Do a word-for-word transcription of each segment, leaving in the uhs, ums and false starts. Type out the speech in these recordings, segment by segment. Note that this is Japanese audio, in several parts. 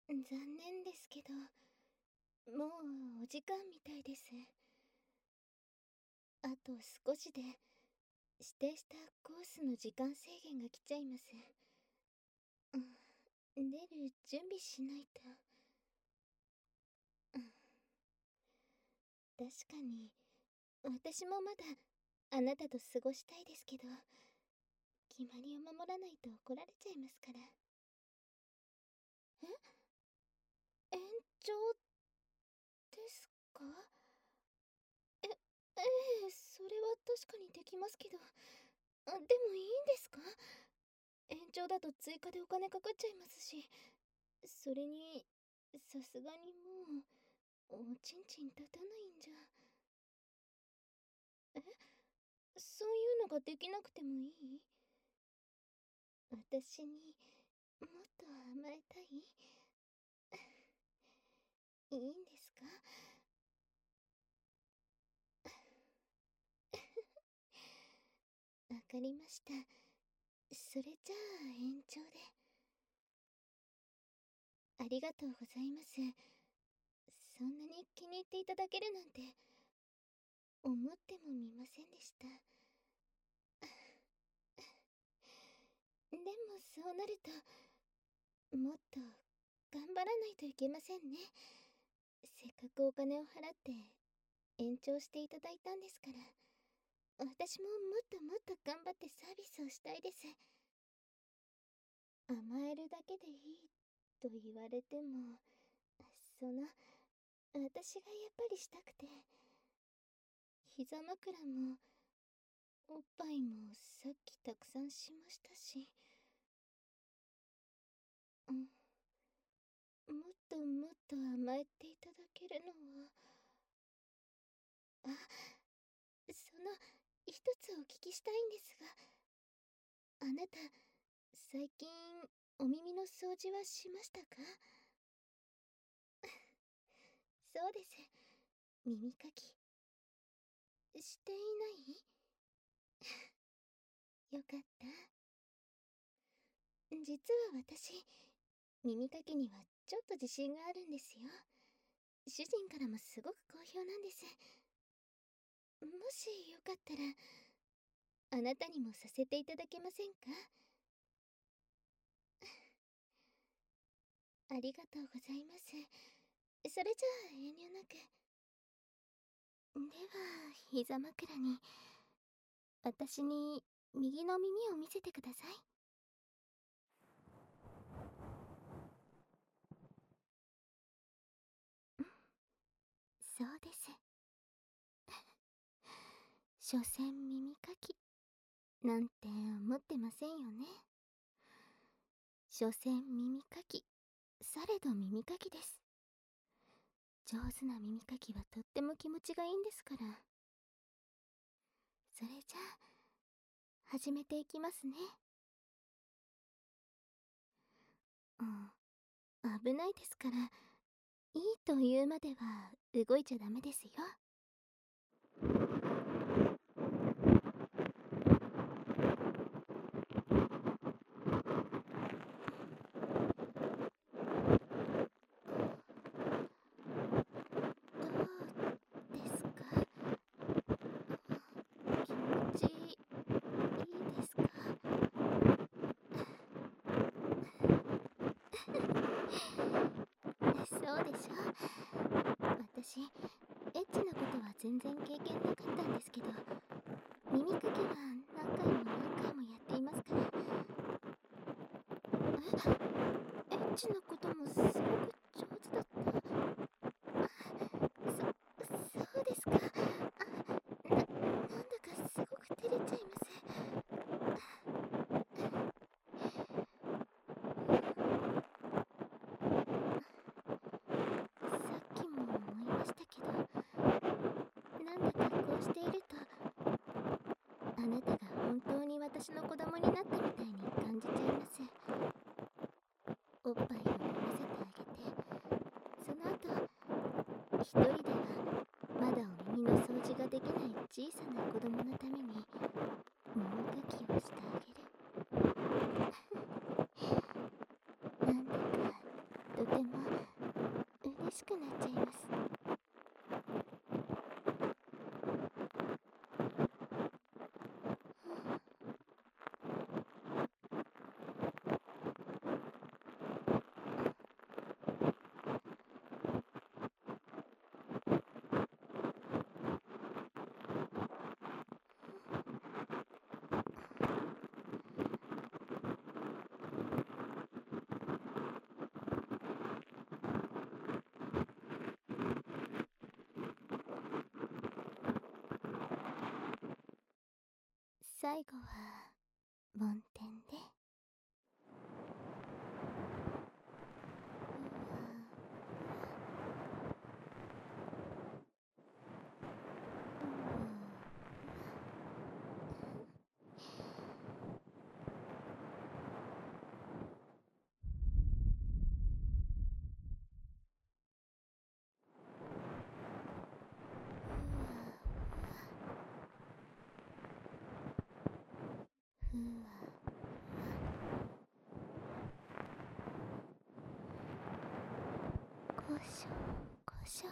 残念ですけど、もうお時間みたいです。あと少しで指定したコースの時間制限が来ちゃいます。うん、出る準備しないと。うん、確かに私もまだあなたと過ごしたいですけど、決まりを守らないと怒られちゃいますから。え、延長ですか？え、ええ、それは確かにできますけど、あ、でもいいんですか？延長だと追加でお金かかっちゃいますし、それにさすがにもうおちんちん立たないんじゃ。え、そういうのができなくてもいい？私にもっと甘えたい？いいんですか？わかりました。それじゃあ延長で。ありがとうございます。そんなに気に入っていただけるなんて思ってもみませんでした。でもそうなるともっと頑張らないといけませんね。せっかくお金を払って延長していただいたんですから、私ももっともっと頑張ってサービスをしたいです。甘えるだけでいいと言われても、その私がやっぱりしたくて、膝枕もおっぱいもさっきたくさんしましたし、うん、もっともっと甘えていただけるのは、あ、その一つお聞きしたいんですが、あなた最近お耳の掃除はしましたか？そうです。耳かきしていない？よかった。実は私、耳かきにはちょっと自信があるんですよ。主人からもすごく好評なんです。もしよかったら、あなたにもさせていただけませんか？ありがとうございます。それじゃあ遠慮なく。では、膝枕に、私に右の耳を見せてください。そうです。所詮耳かきなんて思ってませんよね。所詮耳かき、されど耳かきです。上手な耳かきはとっても気持ちがいいんですから。それじゃあ始めていきますね。うん、危ないですから、いいと言うまでは動いちゃダメですよ。どうですか？気持ちいいですか？そうでしょ。私エッチなことは全然経験なかったんですけど、耳かきは何回も何回もやっていますから。え、エッチなこともすごく上手だった？そそうですか？あ、ななんだかすごく照れちゃいます。さっきも思いましたけど、なんだかこうしていると、あなたが本当に私の子供になったみたいに感じちゃいます。おっぱいを飲ませてあげて、その後一人ではまだお耳の掃除ができない小さな子供のために耳かきをしてあげる。なんだかとてもしくなっちゃいます。最後は梵天で。ふわこしょこしょ。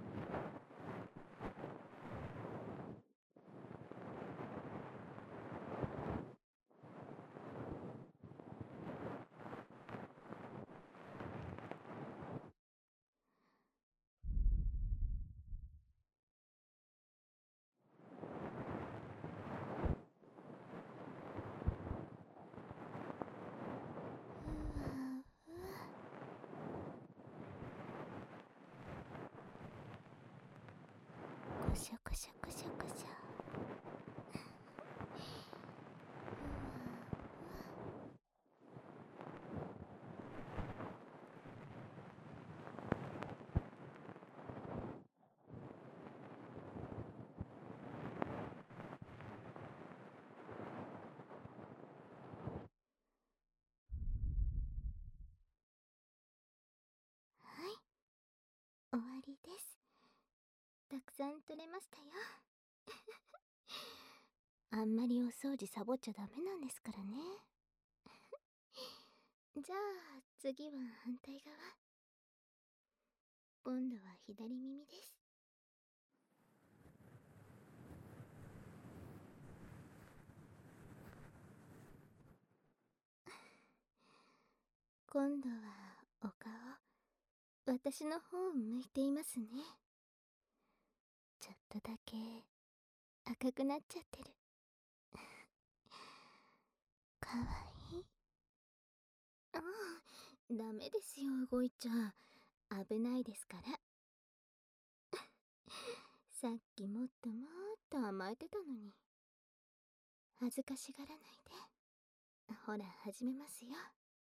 こしょこしょこしょこしょ。はい、終わりです。たくさん取れましたよ。あんまりお掃除サボっちゃダメなんですからね。じゃあ次は反対側。今度は左耳です。今度はお顔、私の方を向いていますね。ちょっとだけ赤くなっちゃってる。かわいい。ああ、ダメですよ、動いちゃ。危ないですから。さっきもっともっと甘えてたのに。恥ずかしがらないで。ほら、始めますよ。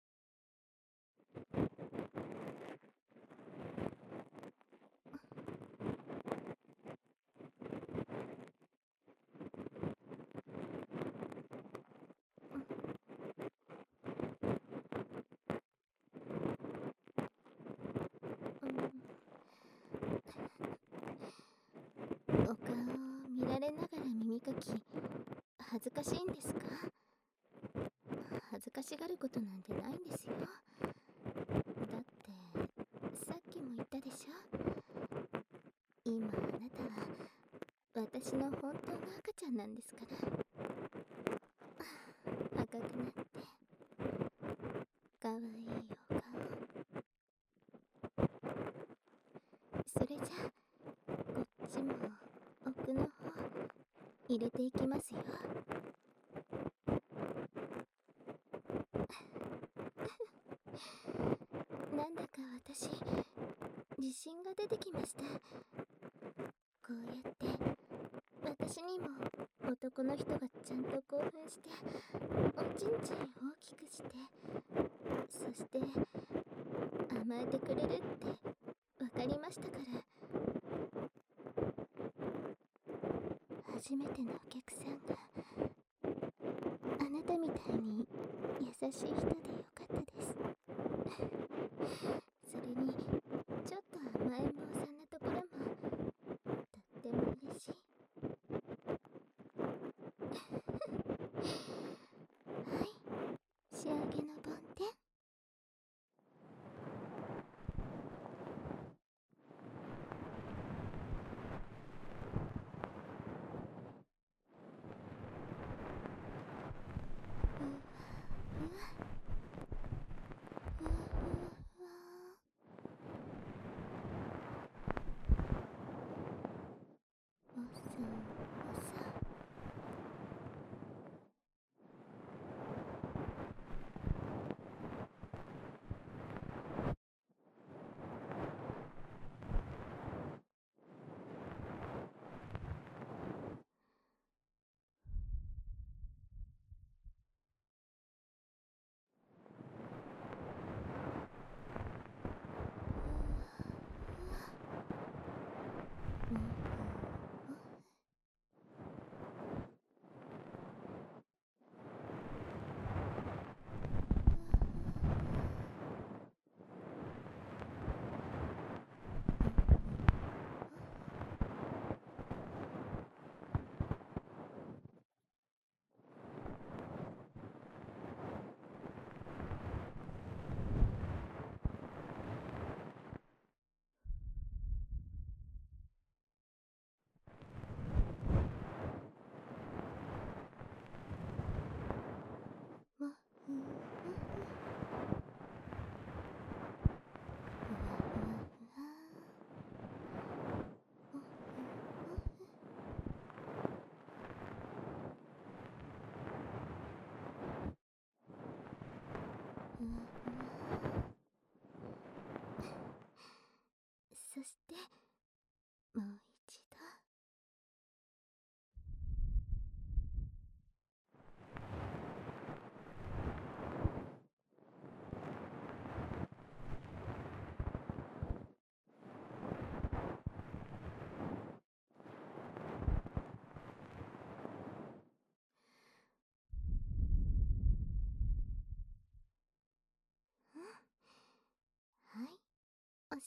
お顔を見られながら耳かき、恥ずかしいんですか？恥ずかしがることなんてないんですよ。だってさっきも言ったでしょ。今あなたは私の本当の赤ちゃんなんですから。赤くなってかわいいお顔。それじゃあこっちも奥の方入れていきますよ。なんだか私自信が出てきました。こうやって私にも男の人がちゃんと興奮しておちんちん大きくして、そして甘えてくれるって分かりましたから。初めてのお客さんがあなたみたいに優しい人でよかったです。それにちょっと甘えん坊さんなところもとっても嬉しい。はい、仕上げの梵天。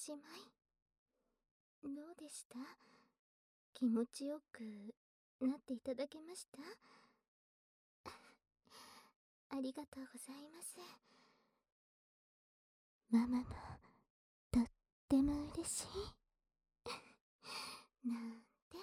しまい。どうでした？気持ちよくなっていただけました？ありがとうございます。ママもとっても嬉しい。なんて。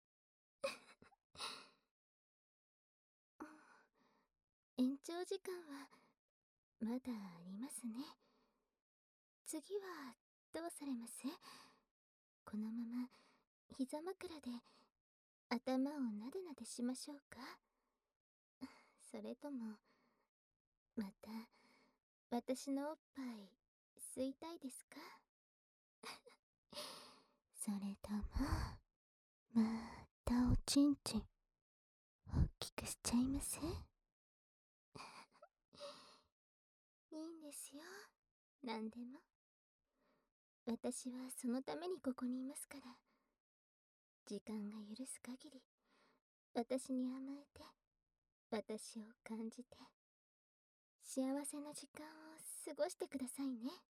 延長時間はまだありますね。次はどうされます？このまま膝枕で頭をなでなでしましょうか？それともまた私のおっぱい吸いたいですか？それともまたおちんちん大きくしちゃいます？いいんですよ、なんでも。私はそのためにここにいますから。時間が許す限り私に甘えて、私を感じて、幸せな時間を過ごしてくださいね。